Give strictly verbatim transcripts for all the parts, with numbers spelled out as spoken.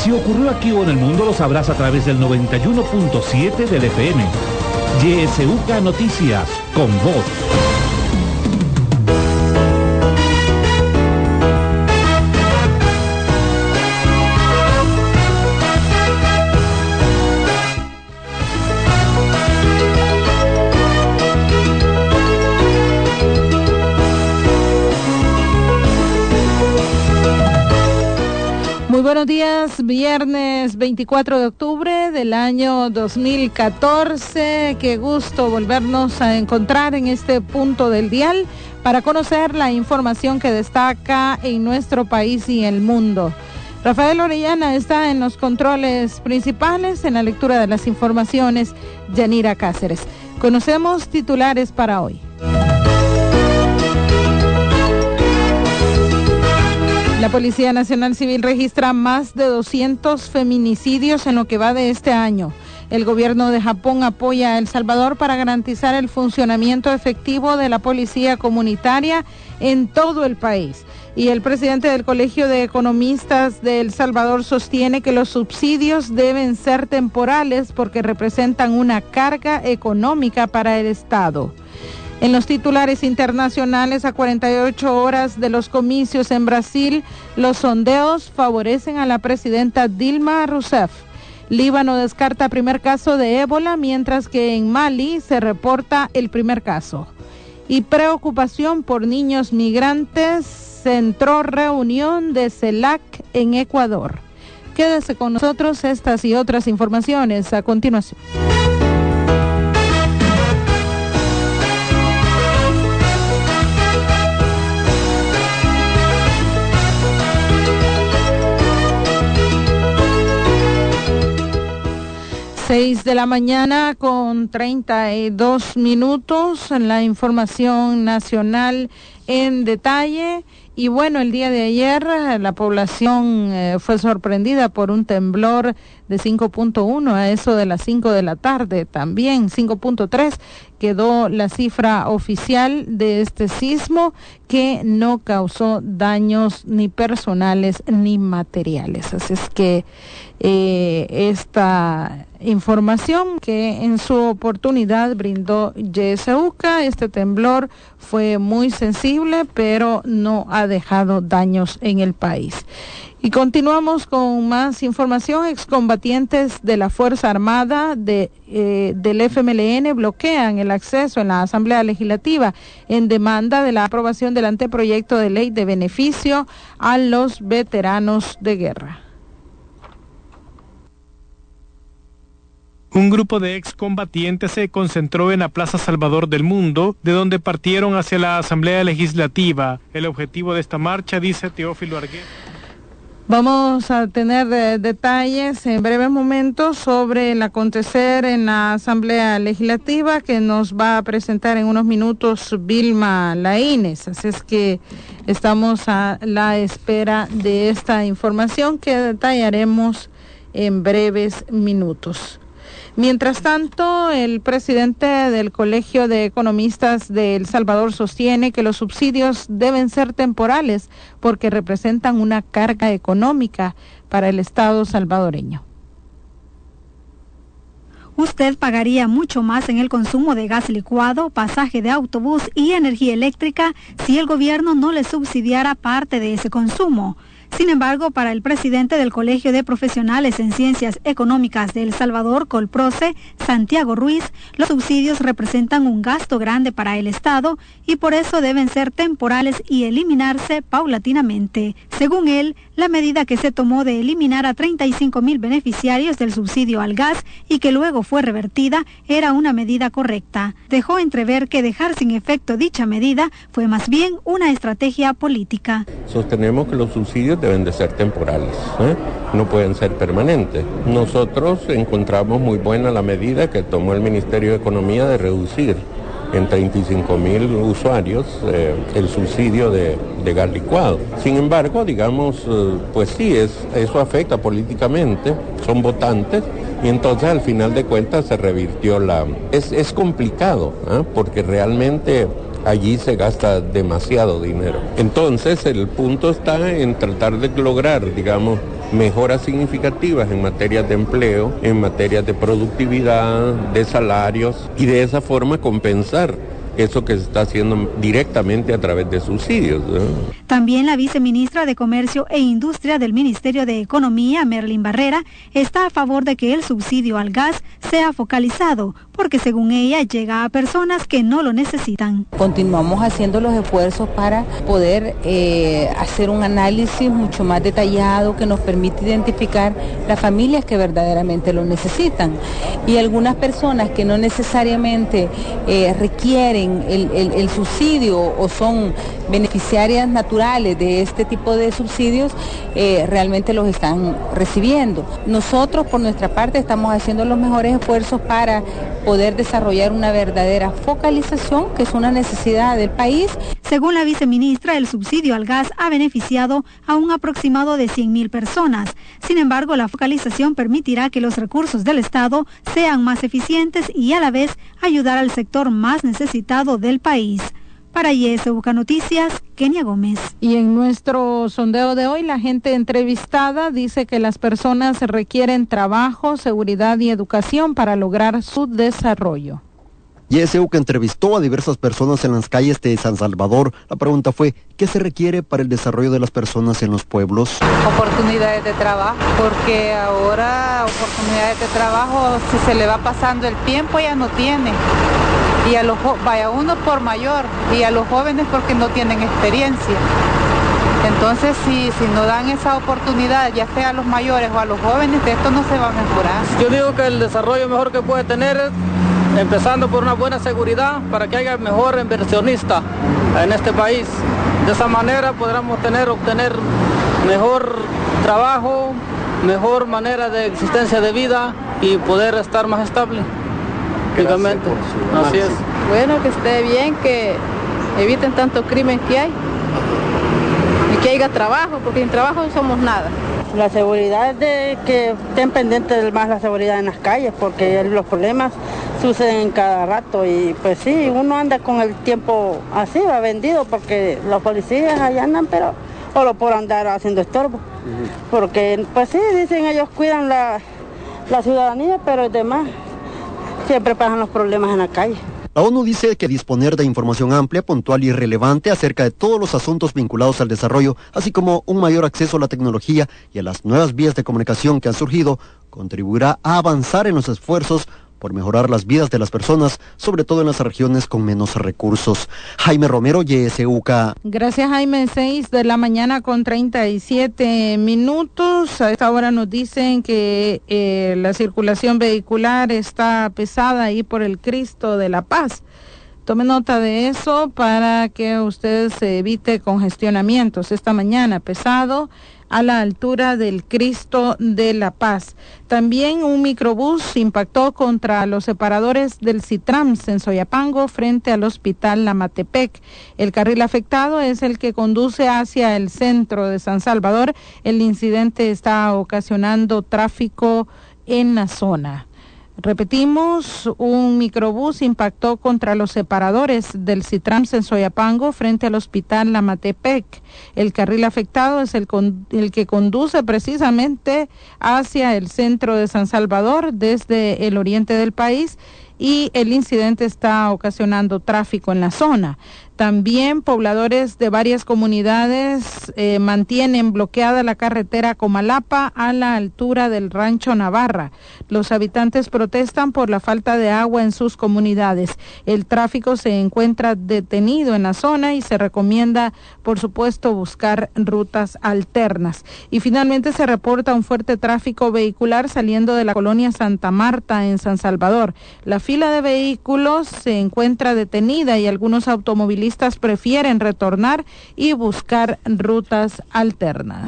Si ocurrió aquí o en el mundo, lo sabrás a través del noventa y uno punto siete del F M. Y S U K Noticias, con voz. Muy buenos días, viernes veinticuatro de octubre del año dos mil catorce. Qué gusto volvernos a encontrar en este punto del dial para conocer la información que destaca en nuestro país y el mundo. Rafael Orellana está en los controles principales, en la lectura de las informaciones, Yanira Cáceres. Conocemos titulares para hoy. La Policía Nacional Civil registra más de doscientos feminicidios en lo que va de este año. El gobierno de Japón apoya a El Salvador para garantizar el funcionamiento efectivo de la policía comunitaria en todo el país. Y el presidente del Colegio de Economistas de El Salvador sostiene que los subsidios deben ser temporales porque representan una carga económica para el Estado. En los titulares internacionales, a cuarenta y ocho horas de los comicios en Brasil, los sondeos favorecen a la presidenta Dilma Rousseff. Líbano descarta primer caso de ébola, mientras que en Mali se reporta el primer caso. Y preocupación por niños migrantes, centró reunión de CELAC en Ecuador. Quédese con nosotros, estas y otras informaciones a continuación. Seis de la mañana con treinta y dos minutos, la información nacional en detalle. Y bueno, el día de ayer la población eh, fue sorprendida por un temblor de cinco punto uno a eso de las cinco de la tarde. También cinco punto tres quedó la cifra oficial de este sismo, que no causó daños ni personales ni materiales. Así es que eh, esta información que en su oportunidad brindó Y S U K, este temblor fue muy sensible, pero no ha dejado daños en el país. Y continuamos con más información. Excombatientes de la Fuerza Armada de, eh, del F M L N bloquean el acceso en la Asamblea Legislativa en demanda de la aprobación del anteproyecto de ley de beneficio a los veteranos de guerra. Un grupo de excombatientes se concentró en la Plaza Salvador del Mundo, de donde partieron hacia la Asamblea Legislativa. El objetivo de esta marcha, dice Teófilo Argueta. Vamos a tener eh, detalles en breves momentos sobre el acontecer en la Asamblea Legislativa, que nos va a presentar en unos minutos Vilma Laínez. Así es que estamos a la espera de esta información que detallaremos en breves minutos. Mientras tanto, el presidente del Colegio de Economistas de El Salvador sostiene que los subsidios deben ser temporales porque representan una carga económica para el Estado salvadoreño. Usted pagaría mucho más en el consumo de gas licuado, pasaje de autobús y energía eléctrica si el gobierno no le subsidiara parte de ese consumo. Sin embargo, para el presidente del Colegio de Profesionales en Ciencias Económicas de El Salvador, Colproce, Santiago Ruiz, los subsidios representan un gasto grande para el Estado y por eso deben ser temporales y eliminarse paulatinamente. Según él, la medida que se tomó de eliminar a treinta y cinco mil beneficiarios del subsidio al gas y que luego fue revertida era una medida correcta. Dejó entrever que dejar sin efecto dicha medida fue más bien una estrategia política. Sostenemos que los subsidios deben de ser temporales, ¿eh? No pueden ser permanentes. Nosotros encontramos muy buena la medida que tomó el Ministerio de Economía de reducir en treinta y cinco mil usuarios eh, el subsidio de, de gas licuado. Sin embargo, digamos, eh, pues sí, es, eso afecta políticamente, son votantes, y entonces al final de cuentas se revirtió la... Es, es complicado, ¿eh? Porque realmente allí se gasta demasiado dinero. Entonces el punto está en tratar de lograr, digamos, mejoras significativas en materias de empleo, en materias de productividad, de salarios, y de esa forma compensar eso que se está haciendo directamente a través de subsidios, ¿no? También la viceministra de Comercio e Industria del Ministerio de Economía, Merlin Barrera, está a favor de que el subsidio al gas sea focalizado, porque según ella llega a personas que no lo necesitan. Continuamos haciendo los esfuerzos para poder eh, hacer un análisis mucho más detallado que nos permite identificar las familias que verdaderamente lo necesitan. Y algunas personas que no necesariamente eh, requieren El, el, el subsidio o son beneficiarias naturales de este tipo de subsidios, eh, realmente los están recibiendo. Nosotros por nuestra parte estamos haciendo los mejores esfuerzos para poder desarrollar una verdadera focalización, que es una necesidad del país. Según la viceministra, el subsidio al gas ha beneficiado a un aproximado de cien mil personas. Sin embargo, la focalización permitirá que los recursos del Estado sean más eficientes y a la vez ayudar al sector más necesitado del país. Para Y S U K Noticias, Kenia Gómez. Y en nuestro sondeo de hoy, la gente entrevistada dice que las personas requieren trabajo, seguridad y educación para lograr su desarrollo. Y S U K entrevistó a diversas personas en las calles de San Salvador. La pregunta fue, ¿qué se requiere para el desarrollo de las personas en los pueblos? Oportunidades de trabajo, porque ahora oportunidades de trabajo, si se le va pasando el tiempo ya no tiene. Y a los vaya uno por mayor y a los jóvenes porque no tienen experiencia. Entonces si, si no dan esa oportunidad, ya sea a los mayores o a los jóvenes, de esto no se va a mejorar. Yo digo que el desarrollo mejor que puede tener es empezando por una buena seguridad para que haya mejor inversionista en este país. De esa manera podremos tener, obtener mejor trabajo, mejor manera de existencia de vida y poder estar más estable. Así es. Bueno, que esté bien, que eviten tanto crimen que hay y que haya trabajo, porque sin trabajo no somos nada. La seguridad de que estén pendientes más la seguridad en las calles, porque los problemas suceden cada rato y pues sí, uno anda con el tiempo así, va vendido, porque los policías allá andan, pero solo por andar haciendo estorbo, porque pues sí, dicen ellos cuidan la, la ciudadanía, pero los demás siempre pasan los problemas en la calle. La ONU dice que disponer de información amplia, puntual y relevante acerca de todos los asuntos vinculados al desarrollo, así como un mayor acceso a la tecnología y a las nuevas vías de comunicación que han surgido, contribuirá a avanzar en los esfuerzos por mejorar las vidas de las personas, sobre todo en las regiones con menos recursos. Jaime Romero, Y S U K. Gracias, Jaime. Seis de la mañana con treinta y siete minutos. A esta hora nos dicen que eh, la circulación vehicular está pesada ahí por el Cristo de la Paz. Tome nota de eso para que usted se evite congestionamientos. Esta mañana pesado a la altura del Cristo de la Paz. También un microbús impactó contra los separadores del Citrams en Soyapango frente al Hospital Lamatepec. El carril afectado es el que conduce hacia el centro de San Salvador. El incidente está ocasionando tráfico en la zona. Repetimos, un microbús impactó contra los separadores del Citrams en Soyapango frente al Hospital Lamatepec. El carril afectado es el, con, el que conduce precisamente hacia el centro de San Salvador desde el oriente del país y el incidente está ocasionando tráfico en la zona. También pobladores de varias comunidades eh, mantienen bloqueada la carretera Comalapa a la altura del Rancho Navarra. Los habitantes protestan por la falta de agua en sus comunidades. El tráfico se encuentra detenido en la zona y se recomienda, por supuesto, buscar rutas alternas. Y finalmente se reporta un fuerte tráfico vehicular saliendo de la colonia Santa Marta en San Salvador. La fila de vehículos se encuentra detenida y algunos automovilistas prefieren retornar y buscar rutas alternas.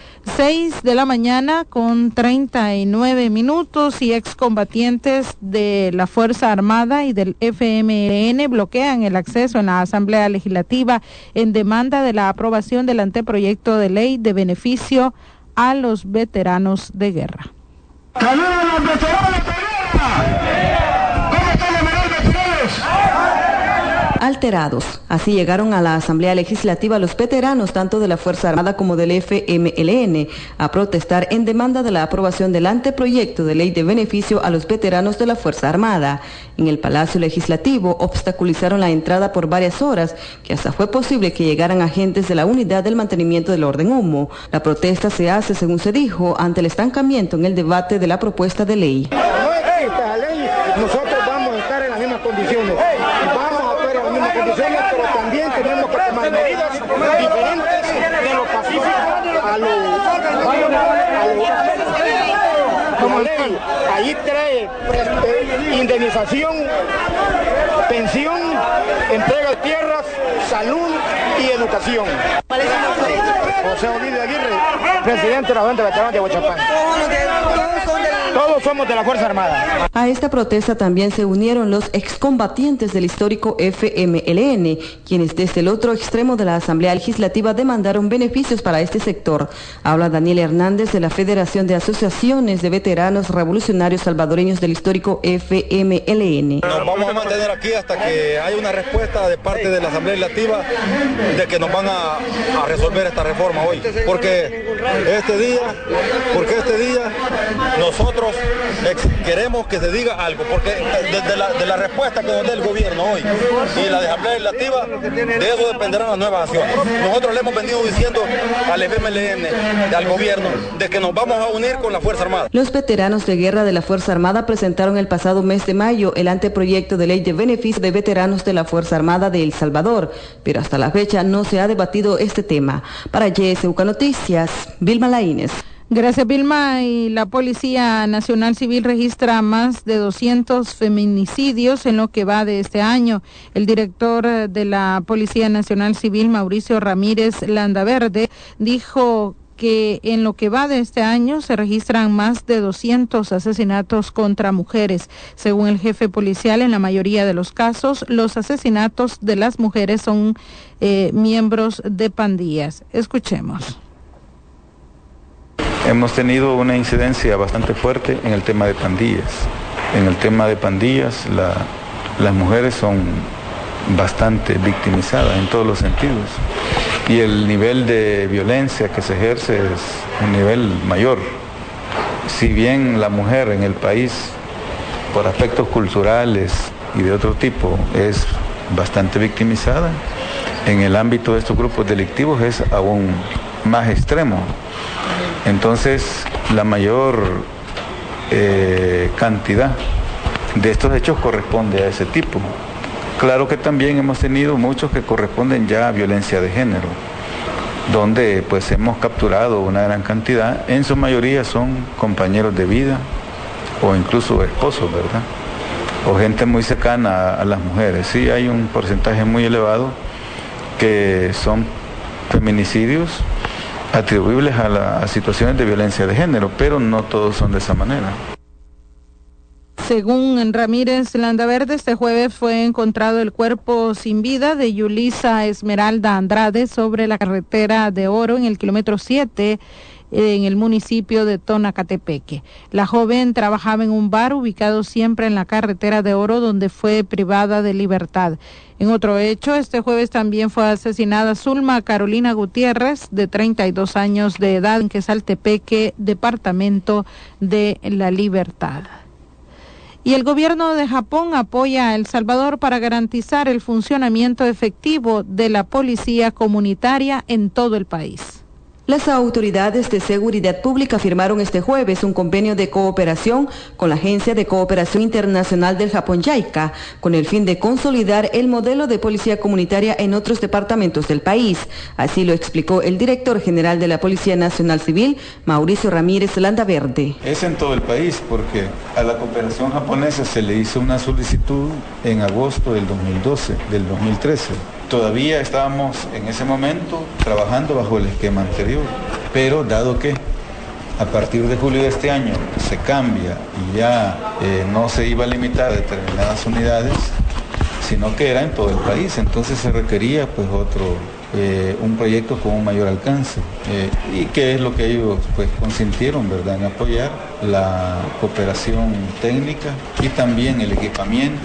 Seis de la mañana con treinta y nueve minutos y excombatientes de la Fuerza Armada y del F M L N bloquean el acceso en la Asamblea Legislativa en demanda de la aprobación del anteproyecto de ley de beneficio a los veteranos de guerra. ¡Saludos a los veteranos de guerra! ¿Cómo están los veteranos? alterados. Así llegaron a la Asamblea Legislativa los veteranos tanto de la Fuerza Armada como del F M L N a protestar en demanda de la aprobación del anteproyecto de ley de beneficio a los veteranos de la Fuerza Armada. En el Palacio Legislativo obstaculizaron la entrada por varias horas, que hasta fue posible que llegaran agentes de la Unidad del Mantenimiento del Orden Humo. La protesta se hace, según se dijo, ante el estancamiento en el debate de la propuesta de ley. Esta ley, nosotros vamos a estar en las mismas condiciones, vamos a estar en las mismas condiciones, pero también tenemos que tomar medidas diferentes de lo pacífico a lo, a lo como ley. Ahí trae eh, indemnización, pensión, entrega de tierras, salud y educación. José Ovidio Aguirre, presidente de la Junta de Veteranos de Huachapán. Todos somos de la Fuerza Armada. A esta protesta también se unieron los excombatientes del histórico F M L N, quienes desde el otro extremo de la Asamblea Legislativa demandaron beneficios para este sector. Habla Daniel Hernández de la Federación de Asociaciones de Veteranos Revolucionarios Salvadoreños del histórico F M L N. Nos vamos a mantener aquí hasta que haya una respuesta de parte de la Asamblea Legislativa de que nos van a, a resolver esta reforma hoy. Porque este día, porque este día nosotros queremos que se diga algo, porque de, de, la, de la respuesta que nos dé el gobierno hoy y la de la Asamblea Legislativa, de eso dependerán las nuevas acciones. Nosotros le hemos venido diciendo al F M L N, al gobierno, de que nos vamos a unir con la Fuerza Armada. Los veteranos de guerra de la Fuerza Armada presentaron el pasado mes de mayo el anteproyecto de ley de beneficio de veteranos de la Fuerza Armada de El Salvador, pero hasta la fecha no se ha debatido este tema. Para Y S U K Noticias, Vilma Laínez. Gracias, Vilma. Y la Policía Nacional Civil registra más de doscientos feminicidios en lo que va de este año. El director de la Policía Nacional Civil, Mauricio Ramírez Landaverde, dijo que en lo que va de este año se registran más de doscientos asesinatos contra mujeres. Según el jefe policial, en la mayoría de los casos, los asesinatos de las mujeres son eh, miembros de pandillas. Escuchemos. Hemos tenido una incidencia bastante fuerte en el tema de pandillas. En el tema de pandillas, la, las mujeres son bastante victimizadas en todos los sentidos. Y el nivel de violencia que se ejerce es un nivel mayor. Si bien la mujer en el país, por aspectos culturales y de otro tipo, es bastante victimizada, en el ámbito de estos grupos delictivos es aún más extremo. Entonces, la mayor eh, cantidad de estos hechos corresponde a ese tipo. Claro que también hemos tenido muchos que corresponden ya a violencia de género, donde pues hemos capturado una gran cantidad, en su mayoría son compañeros de vida o incluso esposos, ¿verdad? O gente muy cercana a, a las mujeres. Sí, hay un porcentaje muy elevado que son feminicidios atribuibles a, la, a situaciones de violencia de género, pero no todos son de esa manera. Según Ramírez Landaverde, este jueves fue encontrado el cuerpo sin vida de Yulisa Esmeralda Andrade sobre la carretera de Oro en el kilómetro siete en el municipio de Tonacatepeque. La joven trabajaba en un bar ubicado siempre en la carretera de Oro, donde fue privada de libertad. En otro hecho, este jueves también fue asesinada Zulma Carolina Gutiérrez, de treinta y dos años de edad, en Quesaltepeque, departamento de La Libertad. Y el gobierno de Japón apoya a El Salvador para garantizar el funcionamiento efectivo de la policía comunitaria en todo el país. Las autoridades de seguridad pública firmaron este jueves un convenio de cooperación con la Agencia de Cooperación Internacional del Japón, JICA, con el fin de consolidar el modelo de policía comunitaria en otros departamentos del país. Así lo explicó el director general de la Policía Nacional Civil, Mauricio Ramírez Landaverde. Es en todo el país porque a la cooperación japonesa se le hizo una solicitud en agosto del dos mil doce, del dos mil trece. Todavía estábamos en ese momento trabajando bajo el esquema anterior, pero dado que a partir de julio de este año se cambia y ya eh, no se iba a limitar a determinadas unidades, sino que era en todo el país, entonces se requería pues otro, eh, un proyecto con un mayor alcance, eh, y que es lo que ellos pues consintieron, ¿verdad?, en apoyar la cooperación técnica y también el equipamiento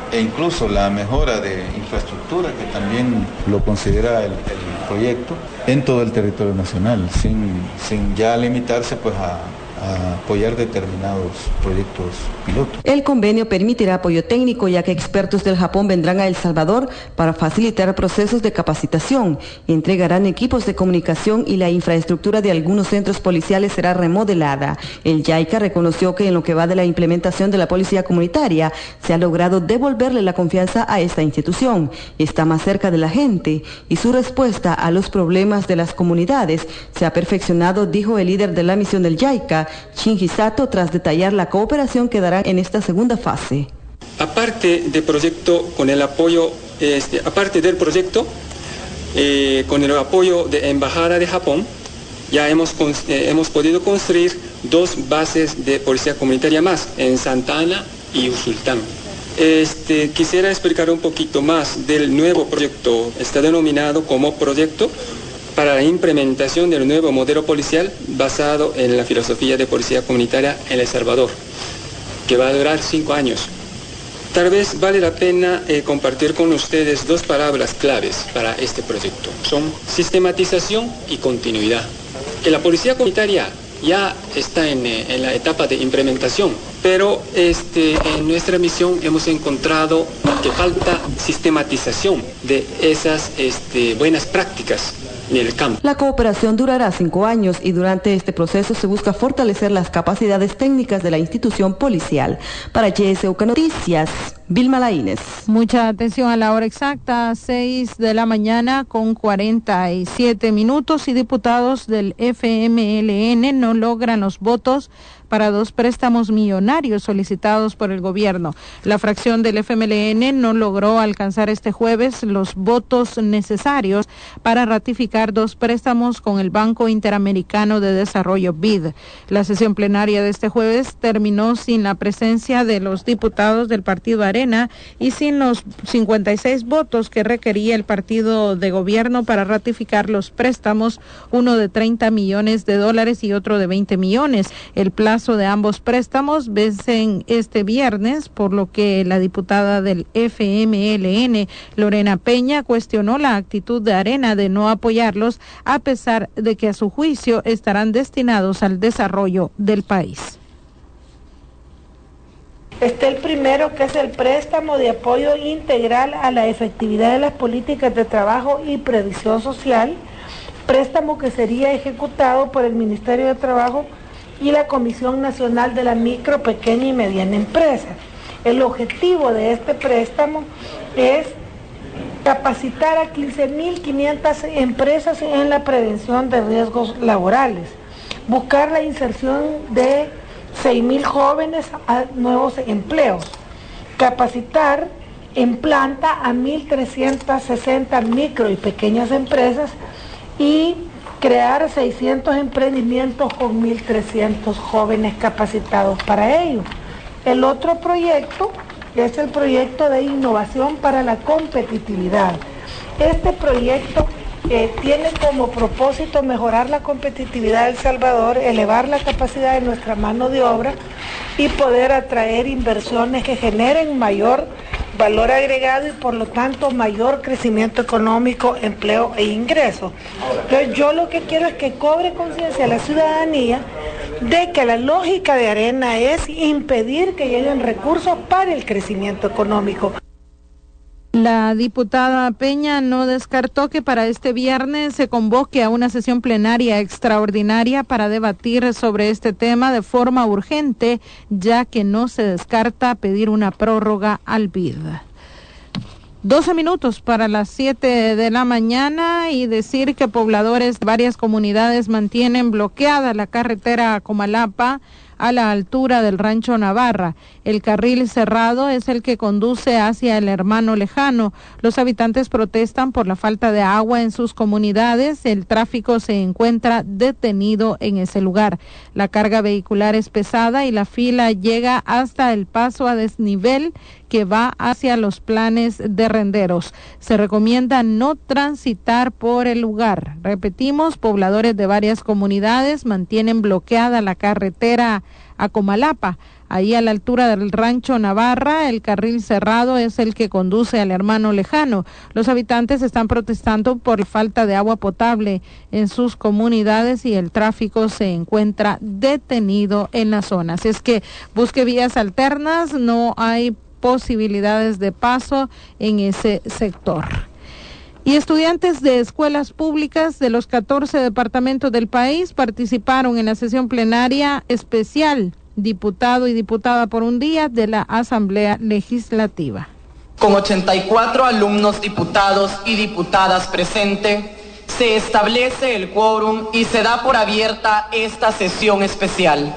e incluso la mejora de infraestructura, que también lo considera el, el proyecto, en todo el territorio nacional, sin, sin ya limitarse pues a, a apoyar determinados proyectos pilotos. El convenio permitirá apoyo técnico, ya que expertos del Japón vendrán a El Salvador para facilitar procesos de capacitación, entregarán equipos de comunicación y la infraestructura de algunos centros policiales será remodelada. El JICA reconoció que en lo que va de la implementación de la policía comunitaria se ha logrado devolverle la confianza a esta institución, está más cerca de la gente y su respuesta a los problemas de las comunidades se ha perfeccionado, dijo el líder de la misión del JICA, Shinji Sato, tras detallar la cooperación que dará en esta segunda fase. Aparte del proyecto, con el apoyo, este, aparte del proyecto, eh, con el apoyo de Embajada de Japón, ya hemos, eh, hemos podido construir dos bases de policía comunitaria más, en Santa Ana y Usulután. Este, quisiera explicar un poquito más del nuevo proyecto. Está denominado como proyecto para la implementación del nuevo modelo policial basado en la filosofía de policía comunitaria en El Salvador, que va a durar cinco años. Tal vez vale la pena eh, compartir con ustedes dos palabras claves para este proyecto. Son sistematización y continuidad. Que la policía comunitaria ya está en, en la etapa de implementación, pero este, en nuestra misión hemos encontrado que falta sistematización de esas este, buenas prácticas en el campo. La cooperación durará cinco años y durante este proceso se busca fortalecer las capacidades técnicas de la institución policial. Para Y S U K Noticias, Vilma Laínez. Mucha atención a la hora exacta, seis de la mañana con cuarenta y siete minutos, y diputados del F M L N no logran los votos para dos préstamos millonarios solicitados por el gobierno. La fracción del F M L N no logró alcanzar este jueves los votos necesarios para ratificar dos préstamos con el Banco Interamericano de Desarrollo B I D. La sesión plenaria de este jueves terminó sin la presencia de los diputados del Partido Arena y sin los cincuenta y seis votos que requería el partido de gobierno para ratificar los préstamos, uno de treinta millones de dólares y otro de veinte millones. El plazo de ambos préstamos vencen este viernes, por lo que la diputada del F M L N, Lorena Peña, cuestionó la actitud de Arena de no apoyarlos, a pesar de que a su juicio estarán destinados al desarrollo del país. Está el primero, que es el préstamo de apoyo integral a la efectividad de las políticas de trabajo y previsión social, préstamo que sería ejecutado por el Ministerio de Trabajo y la Comisión Nacional de la Micro, Pequeña y Mediana Empresa. El objetivo de este préstamo es capacitar a quince mil quinientas empresas en la prevención de riesgos laborales, buscar la inserción de seis mil jóvenes a nuevos empleos, capacitar en planta a mil trescientas sesenta micro y pequeñas empresas y crear seiscientos emprendimientos con mil trescientos jóvenes capacitados para ello. El otro proyecto es el proyecto de innovación para la competitividad. Este proyecto eh, tiene como propósito mejorar la competitividad de El Salvador, elevar la capacidad de nuestra mano de obra y poder atraer inversiones que generen mayor valor agregado y por lo tanto mayor crecimiento económico, empleo e ingresos. Entonces yo lo que quiero es que cobre conciencia la ciudadanía de que la lógica de Arena es impedir que lleguen recursos para el crecimiento económico. La diputada Peña no descartó que para este viernes se convoque a una sesión plenaria extraordinaria para debatir sobre este tema de forma urgente, ya que no se descarta pedir una prórroga al B I D. doce minutos para las siete de la mañana, y decir que pobladores de varias comunidades mantienen bloqueada la carretera a Comalapa a la altura del Rancho Navarra. El carril cerrado es el que conduce hacia el Hermano Lejano. Los habitantes protestan por la falta de agua en sus comunidades. El tráfico se encuentra detenido en ese lugar. La carga vehicular es pesada y la fila llega hasta el paso a desnivel que va hacia los planes de Renderos. Se recomienda no transitar por el lugar. Repetimos, pobladores de varias comunidades mantienen bloqueada la carretera a Comalapa. Ahí a la altura del rancho Navarra, el carril cerrado es el que conduce al Hermano Lejano. Los habitantes están protestando por falta de agua potable en sus comunidades y el tráfico se encuentra detenido en la zona. Así es que busque vías alternas, no hay posibilidades de paso en ese sector. Y estudiantes de escuelas públicas de los catorce departamentos del país participaron en la sesión plenaria especial diputado y diputada por un día de la Asamblea Legislativa. Con ochenta y cuatro alumnos diputados y diputadas presentes, se establece el quórum y se da por abierta esta sesión especial.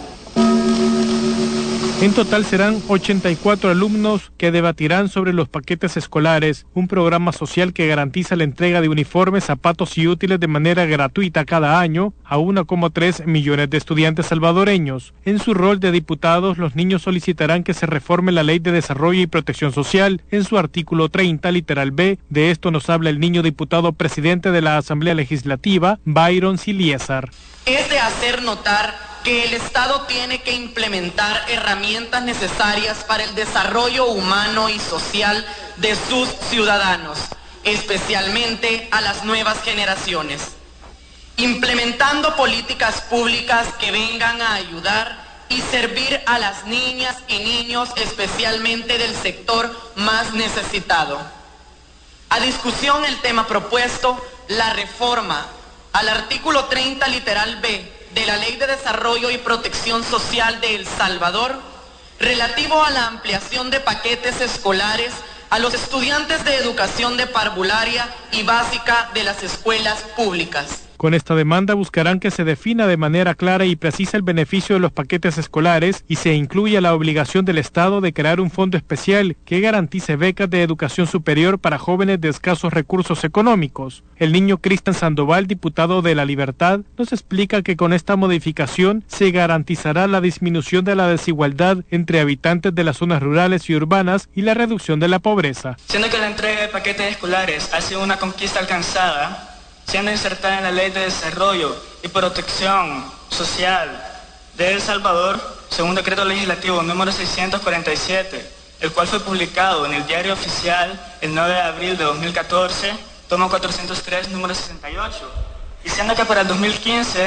En total serán ochenta y cuatro alumnos que debatirán sobre los paquetes escolares, un programa social que garantiza la entrega de uniformes, zapatos y útiles de manera gratuita cada año a uno coma tres millones de estudiantes salvadoreños. En su rol de diputados, los niños solicitarán que se reforme la Ley de Desarrollo y Protección Social en su artículo treinta, literal B. De esto nos habla el niño diputado presidente de la Asamblea Legislativa, Byron Siliesar. Es de hacer notar que el Estado tiene que implementar herramientas necesarias para el desarrollo humano y social de sus ciudadanos, especialmente a las nuevas generaciones, implementando políticas públicas que vengan a ayudar y servir a las niñas y niños, especialmente del sector más necesitado. A discusión el tema propuesto, la reforma al artículo treinta, literal B, de la Ley de Desarrollo y Protección Social de El Salvador, relativo a la ampliación de paquetes escolares a los estudiantes de educación de parvularia y básica de las escuelas públicas. Con esta demanda buscarán que se defina de manera clara y precisa el beneficio de los paquetes escolares y se incluya la obligación del Estado de crear un fondo especial que garantice becas de educación superior para jóvenes de escasos recursos económicos. El niño Cristian Sandoval, diputado de La Libertad, nos explica que con esta modificación se garantizará la disminución de la desigualdad entre habitantes de las zonas rurales y urbanas y la reducción de la pobreza. Siendo que la entrega de paquetes escolares ha sido una conquista alcanzada, siendo insertada en la Ley de Desarrollo y Protección Social de El Salvador, según decreto legislativo número seiscientos cuarenta y siete, el cual fue publicado en el Diario Oficial el nueve de abril de dos mil catorce, tomo cuatrocientos tres, número sesenta y ocho, y siendo que para el dos mil quince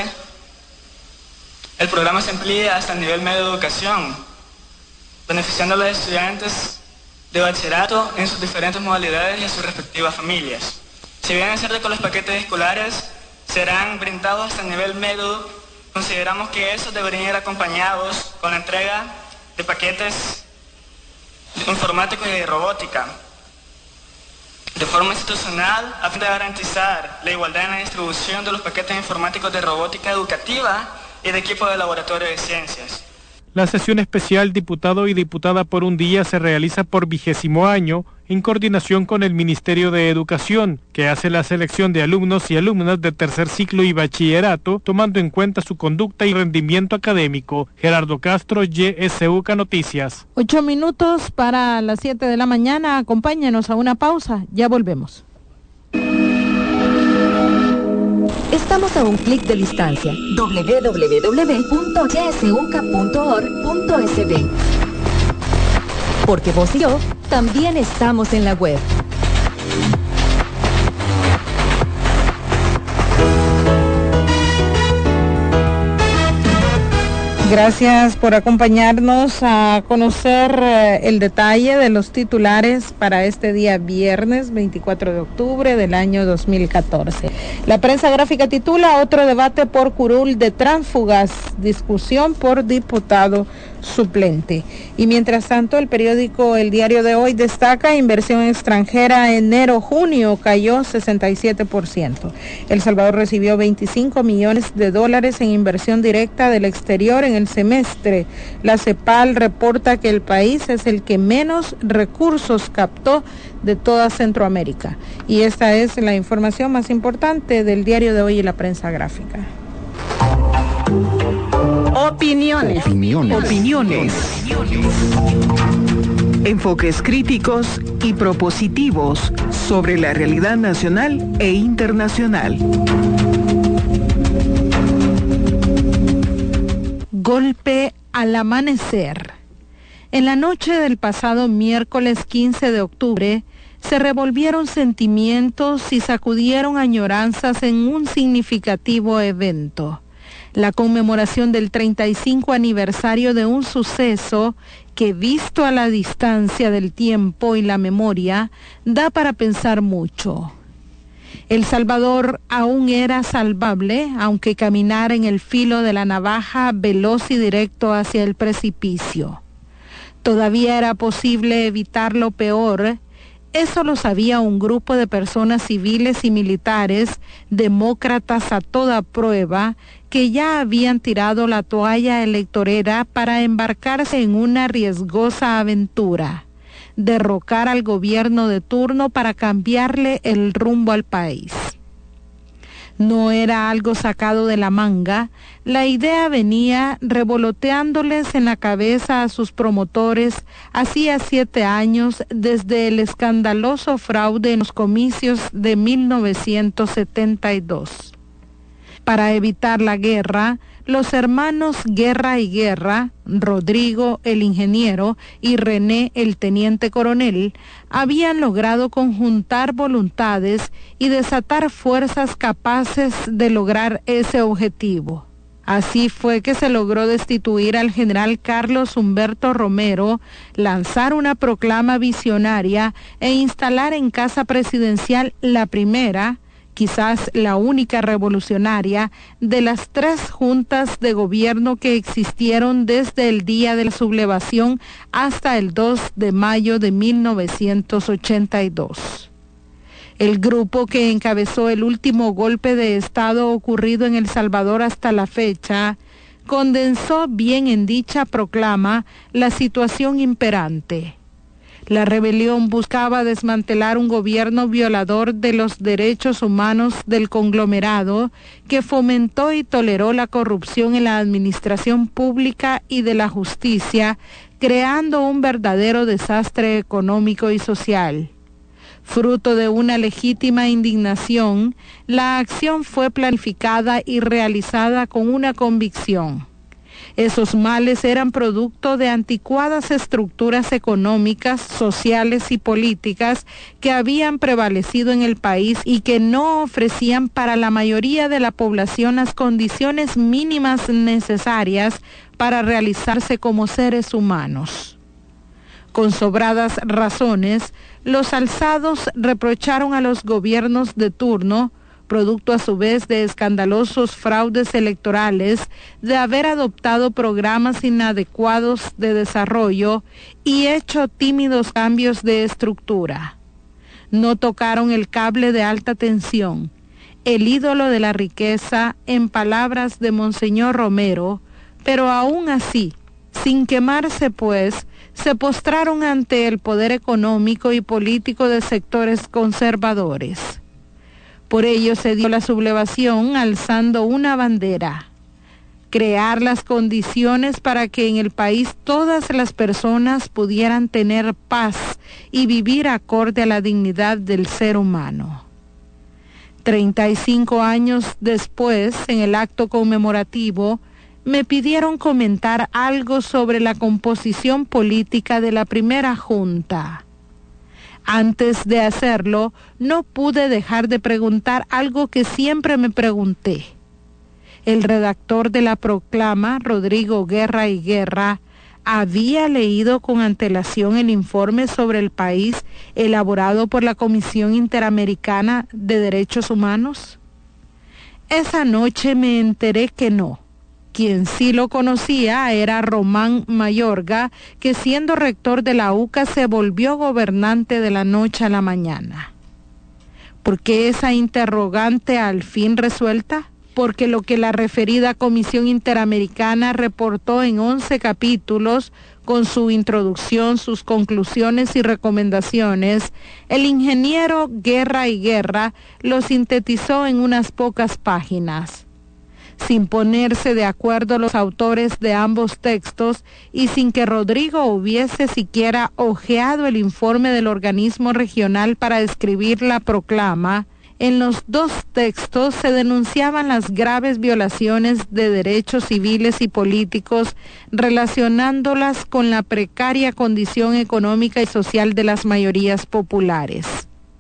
el programa se amplía hasta el nivel medio de educación, beneficiando a los estudiantes de bachillerato en sus diferentes modalidades y a sus respectivas familias. Si bien es cierto que los paquetes escolares serán brindados hasta el nivel medio, consideramos que estos deberían ir acompañados con la entrega de paquetes informáticos y de robótica, de forma institucional, a fin de garantizar la igualdad en la distribución de los paquetes informáticos de robótica educativa y de equipo de laboratorio de ciencias. La sesión especial diputado y diputada por un día se realiza por vigésimo año en coordinación con el Ministerio de Educación, que hace la selección de alumnos y alumnas de tercer ciclo y bachillerato, tomando en cuenta su conducta y rendimiento académico. Gerardo Castro, Y S U K Noticias. Ocho minutos para las siete de la mañana. Acompáñenos a una pausa. Ya volvemos. Estamos a un clic de distancia. doble u doble u doble u punto y s u k punto org punto s b. Porque vos y yo también estamos en la web. Gracias por acompañarnos a conocer eh, el detalle de los titulares para este día viernes veinticuatro de octubre del año dos mil catorce. La prensa gráfica titula: otro debate por curul de tránsfugas, discusión por diputado suplente. Y mientras tanto, el periódico El Diario de Hoy destaca: inversión extranjera enero-junio cayó sesenta y siete por ciento. El Salvador recibió veinticinco millones de dólares en inversión directa del exterior en el semestre. La CEPAL reporta que el país es el que menos recursos captó de toda Centroamérica. Y esta es la información más importante del Diario de Hoy y la prensa gráfica. Opiniones. Opiniones. Opiniones. Enfoques críticos y propositivos sobre la realidad nacional e internacional. Golpe al amanecer. En la noche del pasado miércoles quince de octubre, se revolvieron sentimientos y sacudieron añoranzas en un significativo evento, la conmemoración del treinta y cinco aniversario de un suceso que, visto a la distancia del tiempo y la memoria, da para pensar mucho. El Salvador aún era salvable, aunque caminara en el filo de la navaja veloz y directo hacia el precipicio. Todavía era posible evitar lo peor. Eso lo sabía un grupo de personas civiles y militares, demócratas a toda prueba, que ya habían tirado la toalla electorera para embarcarse en una riesgosa aventura: derrocar al gobierno de turno para cambiarle el rumbo al país. No era algo sacado de la manga, la idea venía revoloteándoles en la cabeza a sus promotores hacía siete años desde el escandaloso fraude en los comicios de mil novecientos setenta y dos. Para evitar la guerra, los hermanos Guerra y Guerra, Rodrigo el ingeniero y René el teniente coronel, habían logrado conjuntar voluntades y desatar fuerzas capaces de lograr ese objetivo. Así fue que se logró destituir al general Carlos Humberto Romero, lanzar una proclama visionaria e instalar en Casa Presidencial la primera, quizás la única revolucionaria, de las tres juntas de gobierno que existieron desde el día de la sublevación hasta el dos de mayo de mil novecientos ochenta y dos. El grupo que encabezó el último golpe de Estado ocurrido en El Salvador hasta la fecha, condensó bien en dicha proclama la situación imperante. La rebelión buscaba desmantelar un gobierno violador de los derechos humanos del conglomerado que fomentó y toleró la corrupción en la administración pública y de la justicia, creando un verdadero desastre económico y social. Fruto de una legítima indignación, la acción fue planificada y realizada con una convicción. Esos males eran producto de anticuadas estructuras económicas, sociales y políticas que habían prevalecido en el país y que no ofrecían para la mayoría de la población las condiciones mínimas necesarias para realizarse como seres humanos. Con sobradas razones, los alzados reprocharon a los gobiernos de turno, producto a su vez de escandalosos fraudes electorales, de haber adoptado programas inadecuados de desarrollo y hecho tímidos cambios de estructura. No tocaron el cable de alta tensión, el ídolo de la riqueza, en palabras de Monseñor Romero, pero aún así, sin quemarse pues, se postraron ante el poder económico y político de sectores conservadores. Por ello se dio la sublevación alzando una bandera: crear las condiciones para que en el país todas las personas pudieran tener paz y vivir acorde a la dignidad del ser humano. Treinta y cinco años después, en el acto conmemorativo, me pidieron comentar algo sobre la composición política de la primera junta. Antes de hacerlo, no pude dejar de preguntar algo que siempre me pregunté. El redactor de la proclama, Rodrigo Guerra y Guerra, ¿había leído con antelación el informe sobre el país elaborado por la Comisión Interamericana de Derechos Humanos? Esa noche me enteré que no. Quien sí lo conocía era Román Mayorga, que siendo rector de la U C A se volvió gobernante de la noche a la mañana. ¿Por qué esa interrogante al fin resuelta? Porque lo que la referida Comisión Interamericana reportó en once capítulos, con su introducción, sus conclusiones y recomendaciones, el ingeniero Guerra y Guerra lo sintetizó en unas pocas páginas. Sin ponerse de acuerdo los autores de ambos textos y sin que Rodrigo hubiese siquiera hojeado el informe del organismo regional para escribir la proclama, En los dos textos se denunciaban las graves violaciones de derechos civiles y políticos relacionándolas con la precaria condición económica y social de las mayorías populares.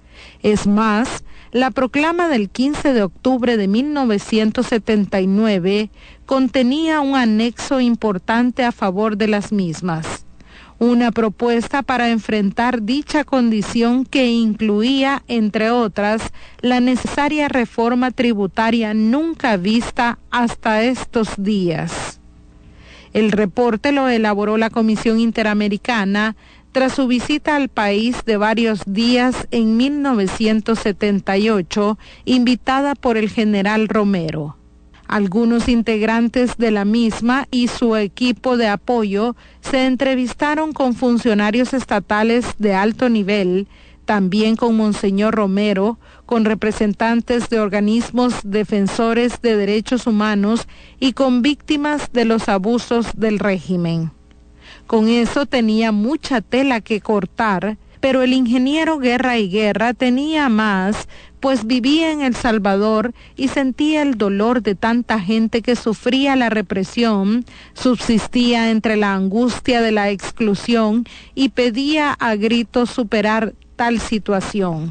Es más, la proclama del quince de octubre de mil novecientos setenta y nueve contenía un anexo importante a favor de las mismas. Una propuesta para enfrentar dicha condición que incluía, entre otras, la necesaria reforma tributaria nunca vista hasta estos días. El reporte lo elaboró la Comisión Interamericana tras su visita al país de varios días en mil novecientos setenta y ocho, invitada por el general Romero. Algunos integrantes de la misma y su equipo de apoyo se entrevistaron con funcionarios estatales de alto nivel, también con Monseñor Romero, con representantes de organismos defensores de derechos humanos y con víctimas de los abusos del régimen. Con eso tenía mucha tela que cortar, pero el ingeniero Guerra y Guerra tenía más, pues vivía en El Salvador y sentía el dolor de tanta gente que sufría la represión, subsistía entre la angustia de la exclusión y pedía a gritos superar tal situación.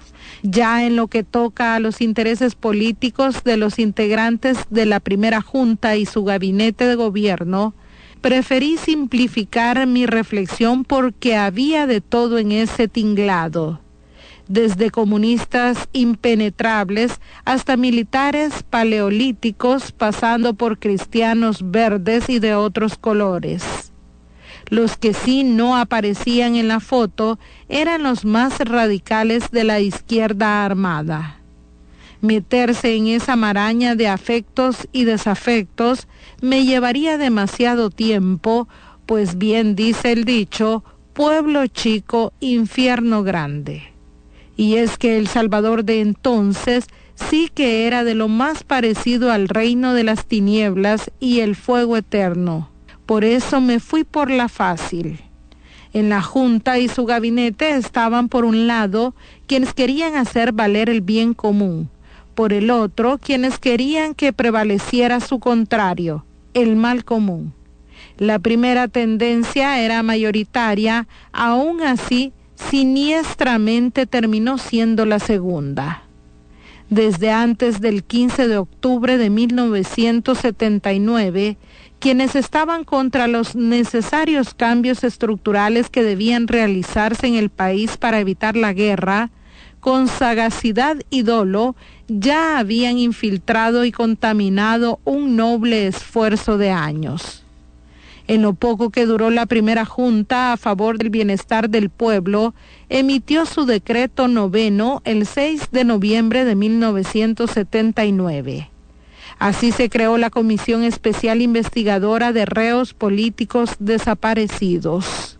Ya en lo que toca a los intereses políticos de los integrantes de la primera junta y su gabinete de gobierno, preferí simplificar mi reflexión porque había de todo en ese tinglado, desde comunistas impenetrables hasta militares paleolíticos, pasando por cristianos verdes y de otros colores. Los que sí no aparecían en la foto eran los más radicales de la izquierda armada. Meterse en esa maraña de afectos y desafectos me llevaría demasiado tiempo, pues bien dice el dicho, pueblo chico, infierno grande. Y es que El Salvador de entonces sí que era de lo más parecido al reino de las tinieblas y el fuego eterno. Por eso me fui por la fácil. En la Junta y su gabinete estaban por un lado quienes querían hacer valer el bien común, por el otro quienes querían que prevaleciera su contrario, el mal común. La primera tendencia era mayoritaria, aún así siniestramente terminó siendo la segunda. Desde antes del quince de octubre de mil novecientos setenta y nueve, quienes estaban contra los necesarios cambios estructurales que debían realizarse en el país para evitar la guerra, con sagacidad y dolo, ya habían infiltrado y contaminado un noble esfuerzo de años. En lo poco que duró la primera junta a favor del bienestar del pueblo, emitió su decreto noveno el seis de noviembre de mil novecientos setenta y nueve. Así se creó la Comisión Especial Investigadora de Reos Políticos Desaparecidos.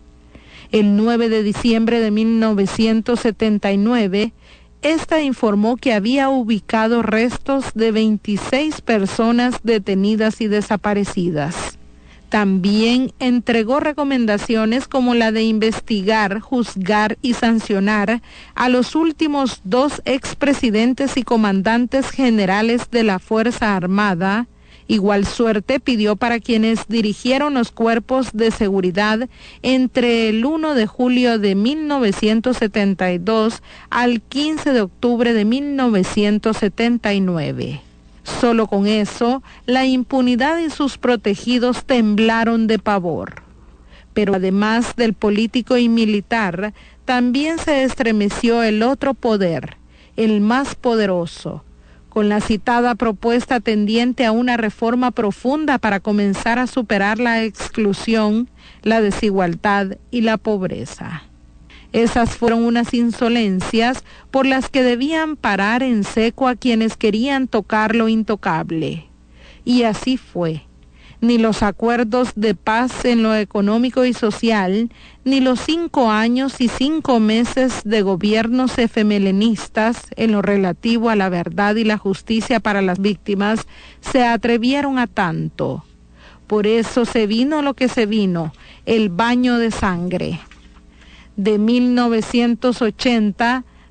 El nueve de diciembre de mil novecientos setenta y nueve, esta informó que había ubicado restos de veintiséis personas detenidas y desaparecidas. También entregó recomendaciones como la de investigar, juzgar y sancionar a los últimos dos expresidentes y comandantes generales de la Fuerza Armada. Igual suerte pidió para quienes dirigieron los cuerpos de seguridad entre el primero de julio de mil novecientos setenta y dos al quince de octubre de mil novecientos setenta y nueve. Solo con eso, la impunidad y sus protegidos temblaron de pavor. Pero además del político y militar, también se estremeció el otro poder, el más poderoso, con la citada propuesta tendiente a una reforma profunda para comenzar a superar la exclusión, la desigualdad y la pobreza. Esas fueron unas insolencias por las que debían parar en seco a quienes querían tocar lo intocable. Y así fue. Ni los acuerdos de paz en lo económico y social, ni los cinco años y cinco meses de gobiernos efemelenistas en lo relativo a la verdad y la justicia para las víctimas se atrevieron a tanto. Por eso se vino lo que se vino, el baño de sangre. De mil novecientos ochenta,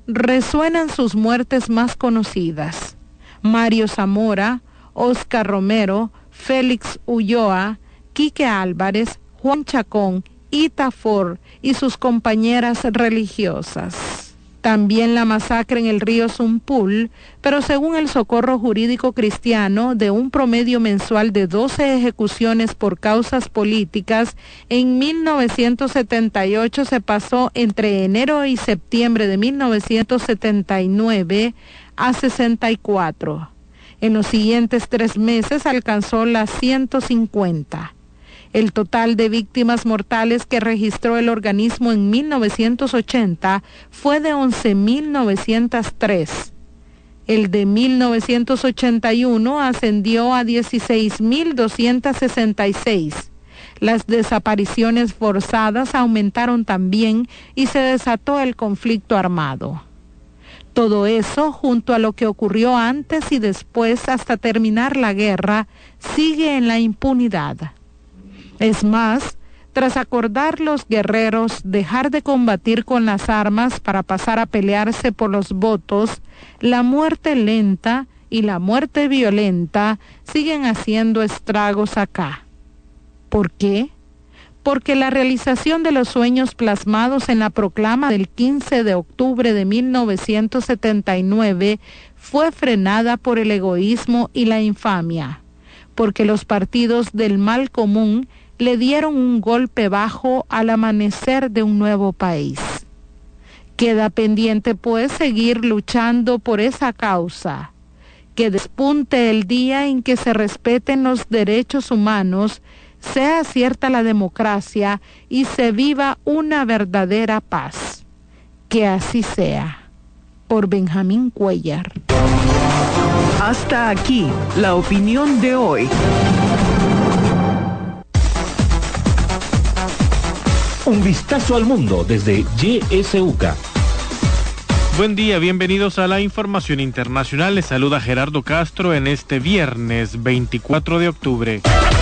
resuenan sus muertes más conocidas: Mario Zamora, Oscar Romero, Félix Ulloa, Quique Álvarez, Juan Chacón, Ita Ford y sus compañeras religiosas. También la masacre en el río Zumpul, pero según el Socorro Jurídico Cristiano, de un promedio mensual de doce ejecuciones por causas políticas, en mil novecientos setenta y ocho se pasó entre enero y septiembre de mil novecientos setenta y nueve a sesenta y cuatro. En los siguientes tres meses alcanzó las ciento cincuenta. El total de víctimas mortales que registró el organismo en mil novecientos ochenta fue de once mil novecientos tres. El de mil novecientos ochenta y uno ascendió a dieciséis mil doscientos sesenta y seis. Las desapariciones forzadas aumentaron también y se desató el conflicto armado. Todo eso, junto a lo que ocurrió antes y después hasta terminar la guerra, sigue en la impunidad. Es más, tras acordar los guerreros dejar de combatir con las armas para pasar a pelearse por los votos, la muerte lenta y la muerte violenta siguen haciendo estragos acá. ¿Por qué? Porque la realización de los sueños plasmados en la proclama del quince de octubre de mil novecientos setenta y nueve fue frenada por el egoísmo y la infamia, porque los partidos del mal común le dieron un golpe bajo al amanecer de un nuevo país. Queda pendiente, pues, seguir luchando por esa causa, que despunte el día en que se respeten los derechos humanos, sea cierta la democracia y se viva una verdadera paz. Que así sea. Por Benjamín Cuellar. Hasta aquí la opinión de hoy. Un vistazo al mundo desde Y S U K. Buen día, bienvenidos a la información internacional. Les saluda Gerardo Castro en este viernes veinticuatro de octubre.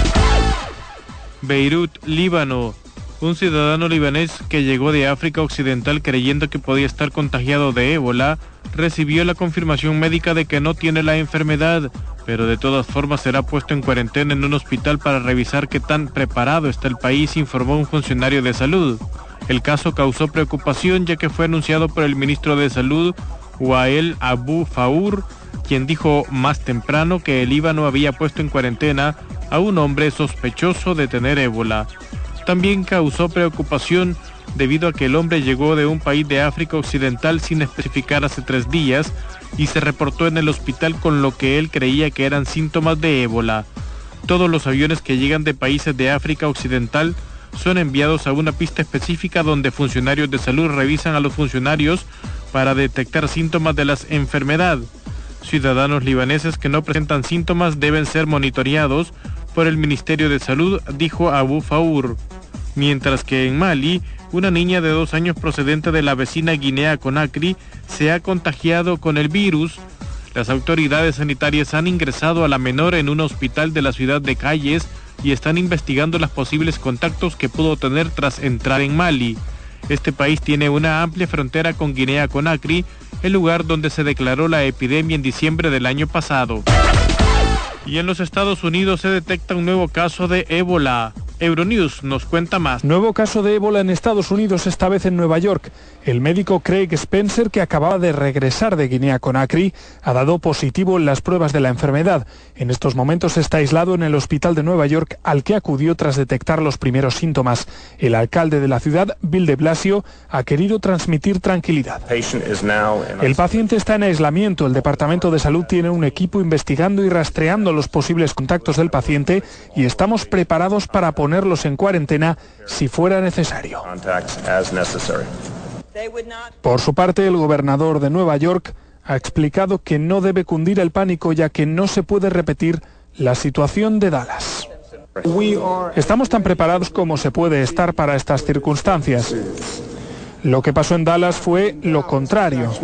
Beirut, Líbano. Un ciudadano libanés que llegó de África Occidental creyendo que podía estar contagiado de ébola, recibió la confirmación médica de que no tiene la enfermedad, pero de todas formas será puesto en cuarentena en un hospital para revisar qué tan preparado está el país, informó un funcionario de salud. El caso causó preocupación ya que fue anunciado por el ministro de Salud, Wael Abu Faur, quien dijo más temprano que el Líbano había puesto en cuarentena a un hombre sospechoso de tener ébola. También causó preocupación debido a que el hombre llegó de un país de África Occidental sin especificar hace tres días y se reportó en el hospital con lo que él creía que eran síntomas de ébola. Todos los aviones que llegan de países de África Occidental son enviados a una pista específica donde funcionarios de salud revisan a los funcionarios para detectar síntomas de la enfermedad. Ciudadanos libaneses que no presentan síntomas deben ser monitoreados por el Ministerio de Salud, dijo Abu Faur. Mientras que en Mali, una niña de dos años procedente de la vecina Guinea Conakry se ha contagiado con el virus. Las autoridades sanitarias han ingresado a la menor en un hospital de la ciudad de Calles y están investigando los posibles contactos que pudo tener tras entrar en Mali. Este país tiene una amplia frontera con Guinea Conakry, el lugar donde se declaró la epidemia en diciembre del año pasado. Y en los Estados Unidos se detecta un nuevo caso de ébola. Euronews nos cuenta más. Nuevo caso de ébola en Estados Unidos, esta vez en Nueva York. El médico Craig Spencer, que acababa de regresar de Guinea Conakry, ha dado positivo en las pruebas de la enfermedad. En estos momentos está aislado en el hospital de Nueva York, al que acudió tras detectar los primeros síntomas. El alcalde de la ciudad, Bill de Blasio, ha querido transmitir tranquilidad. El paciente está en aislamiento. El Departamento de Salud tiene un equipo investigando y rastreando los posibles contactos del paciente y estamos preparados para ponerlos en cuarentena si fuera necesario. Por su parte, el gobernador de Nueva York ha explicado que no debe cundir el pánico, ya que no se puede repetir la situación de Dallas. Estamos tan preparados como se puede estar para estas circunstancias. Lo que pasó en Dallas fue lo contrario.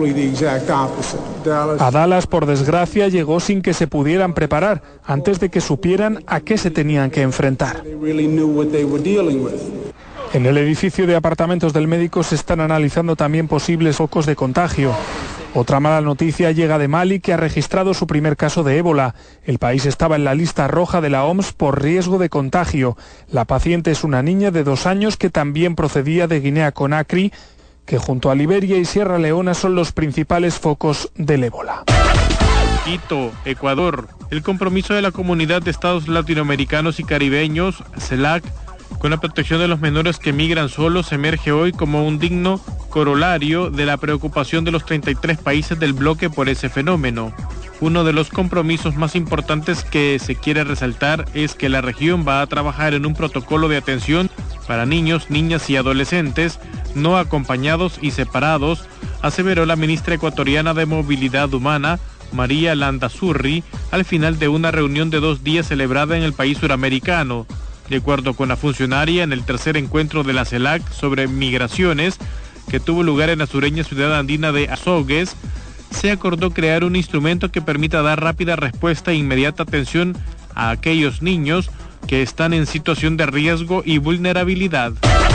A Dallas, por desgracia, llegó sin que se pudieran preparar, antes de que supieran a qué se tenían que enfrentar. En el edificio de apartamentos del médico se están analizando también posibles focos de contagio. Otra mala noticia llega de Mali, que ha registrado su primer caso de ébola. El país estaba en la lista roja de la O M S por riesgo de contagio. La paciente es una niña de dos años que también procedía de Guinea-Conakry, que junto a Liberia y Sierra Leona son los principales focos del ébola. Quito, Ecuador. El compromiso de la Comunidad de Estados Latinoamericanos y Caribeños, CELAC, con la protección de los menores que migran solos emerge hoy como un digno corolario de la preocupación de los treinta y tres países del bloque por ese fenómeno. Uno de los compromisos más importantes que se quiere resaltar es que la región va a trabajar en un protocolo de atención para niños, niñas y adolescentes no acompañados y separados, aseveró la ministra ecuatoriana de Movilidad Humana, María Landazurri, al final de una reunión de dos días celebrada en el país suramericano. De acuerdo con la funcionaria, en el tercer encuentro de la CELAC sobre migraciones, que tuvo lugar en la sureña ciudad andina de Azogues, se acordó crear un instrumento que permita dar rápida respuesta e inmediata atención a aquellos niños que están en situación de riesgo y vulnerabilidad.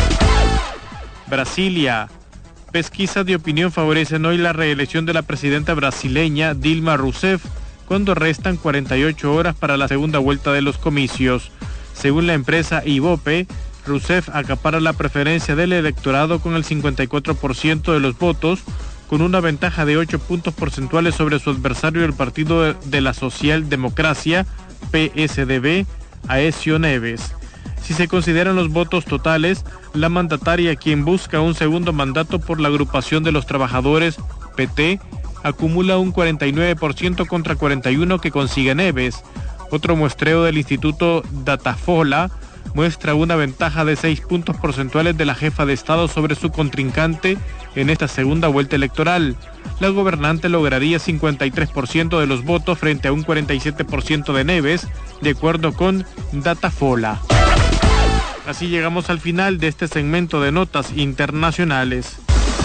Brasilia. Pesquisas de opinión favorecen hoy la reelección de la presidenta brasileña Dilma Rousseff, cuando restan cuarenta y ocho horas para la segunda vuelta de los comicios. Según la empresa Ibope, Rousseff acapara la preferencia del electorado con el cincuenta y cuatro por ciento de los votos, con una ventaja de ocho puntos porcentuales sobre su adversario del Partido de la Socialdemocracia, P S D B, Aécio Neves. Si se consideran los votos totales, la mandataria, quien busca un segundo mandato por la agrupación de los trabajadores, P T, acumula un cuarenta y nueve por ciento contra cuarenta y uno por ciento que consigue Neves. Otro muestreo del Instituto Datafola muestra una ventaja de seis puntos porcentuales de la jefa de Estado sobre su contrincante en esta segunda vuelta electoral. La gobernante lograría cincuenta y tres por ciento de los votos frente a un cuarenta y siete por ciento de Neves, de acuerdo con Datafola. Así llegamos al final de este segmento de notas internacionales.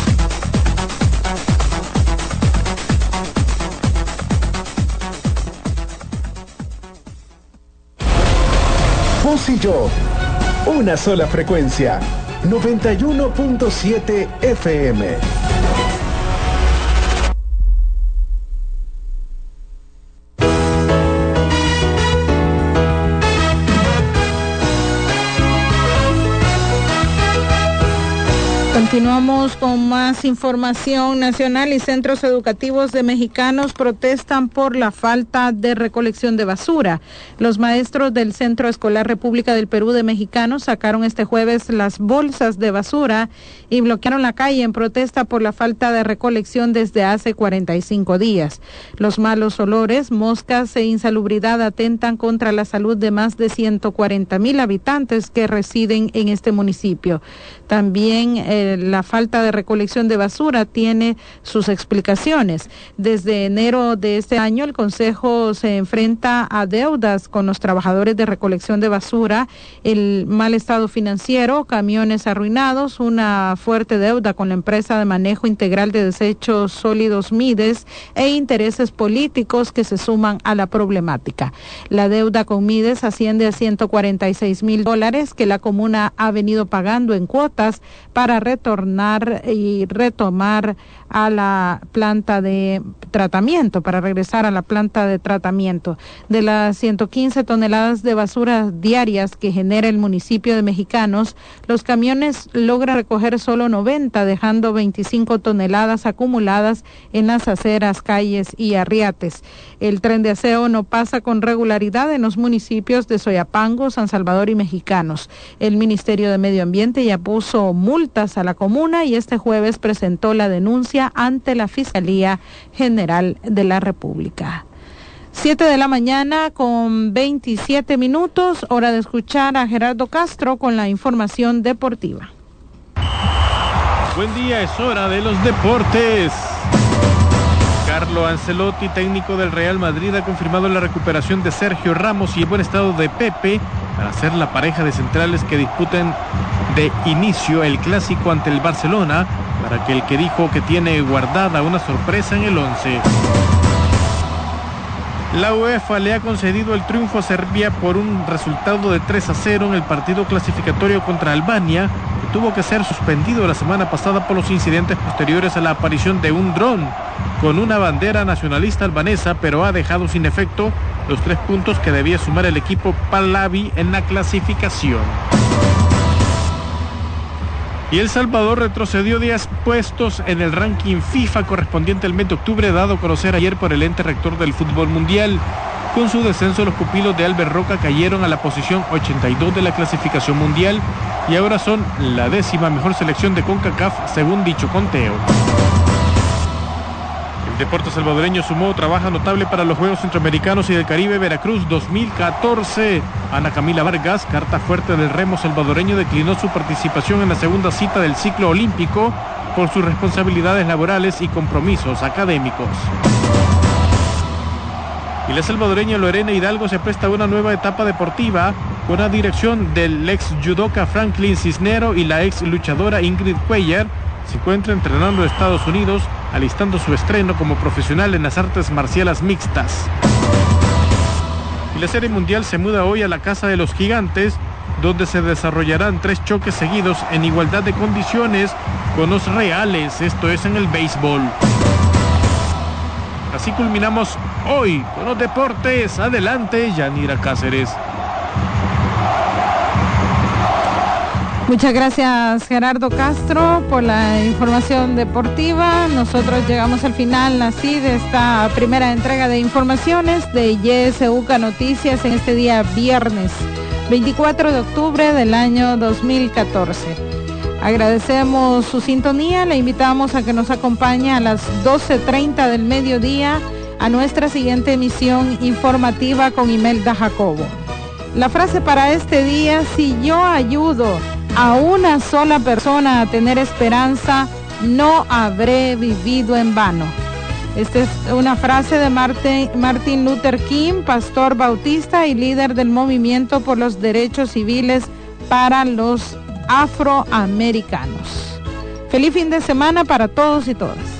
Vos y yo, una sola frecuencia, noventa y uno punto siete F M. Continuamos con más información nacional y centros educativos de mexicanos protestan por la falta de recolección de basura. Los maestros del Centro Escolar República del Perú de Mexicanos sacaron este jueves las bolsas de basura y bloquearon la calle en protesta por la falta de recolección desde hace cuarenta y cinco días. Los malos olores, moscas e insalubridad atentan contra la salud de más de ciento cuarenta mil habitantes que residen en este municipio. También eh, la falta de recolección de basura tiene sus explicaciones. Desde enero de este año, el Consejo se enfrenta a deudas con los trabajadores de recolección de basura, el mal estado financiero, camiones arruinados, una fuerte deuda con la empresa de manejo integral de desechos sólidos Mides e intereses políticos que se suman a la problemática. La deuda con Mides asciende a ciento cuarenta y seis mil dólares que la comuna ha venido pagando en cuotas para retornar y retomar a la planta de tratamiento, para regresar a la planta de tratamiento. De las ciento quince toneladas de basura diarias que genera el municipio de Mexicanos, los camiones logran recoger solo noventa, dejando veinticinco toneladas acumuladas en las aceras, calles y arriates. El tren de aseo no pasa con regularidad en los municipios de Soyapango, San Salvador y Mexicanos. El Ministerio de Medio Ambiente ya puso multas a la comuna y este jueves presentó la denuncia ante la Fiscalía General de la República. Siete de la mañana con veintisiete minutos, hora de escuchar a Gerardo Castro con la información deportiva. Buen día, es hora de los deportes. Carlo Ancelotti, técnico del Real Madrid, ha confirmado la recuperación de Sergio Ramos y el buen estado de Pepe para ser la pareja de centrales que disputen de inicio el clásico ante el Barcelona, para que el que dijo que tiene guardada una sorpresa en el once. La UEFA le ha concedido el triunfo a Serbia por un resultado de tres a cero en el partido clasificatorio contra Albania, tuvo que ser suspendido la semana pasada por los incidentes posteriores a la aparición de un dron con una bandera nacionalista albanesa, pero ha dejado sin efecto los tres puntos que debía sumar el equipo Pahlavi en la clasificación. Y El Salvador retrocedió diez puestos en el ranking FIFA correspondiente al mes de octubre, dado a conocer ayer por el ente rector del fútbol mundial. Con su descenso, los pupilos de Albert Roca cayeron a la posición ochenta y dos de la clasificación mundial y ahora son la décima mejor selección de CONCACAF según dicho conteo. El deporte salvadoreño sumó trabajo notable para los Juegos Centroamericanos y del Caribe Veracruz dos mil catorce. Ana Camila Vargas, carta fuerte del remo salvadoreño, declinó su participación en la segunda cita del ciclo olímpico por sus responsabilidades laborales y compromisos académicos. Y la salvadoreña Lorena Hidalgo se presta a una nueva etapa deportiva con la dirección del ex judoka Franklin Cisnero y la ex luchadora Ingrid Cuellar. Se encuentra entrenando en Estados Unidos, alistando su estreno como profesional en las artes marciales mixtas. Y la Serie Mundial se muda hoy a la Casa de los Gigantes, donde se desarrollarán tres choques seguidos en igualdad de condiciones con los Reales, esto es en el béisbol. Así culminamos hoy con los deportes. Adelante, Yanira Cáceres. Muchas gracias, Gerardo Castro, por la información deportiva. Nosotros llegamos al final así de esta primera entrega de informaciones de Y S U C A Noticias en este día viernes veinticuatro de octubre del año dos mil catorce. Agradecemos su sintonía, le invitamos a que nos acompañe a las doce treinta del mediodía a nuestra siguiente emisión informativa con Imelda Jacobo. La frase para este día: si yo ayudo a una sola persona a tener esperanza, no habré vivido en vano. Esta es una frase de Martin, Martin Luther King, pastor bautista y líder del movimiento por los derechos civiles para los afroamericanos. Feliz fin de semana para todos y todas.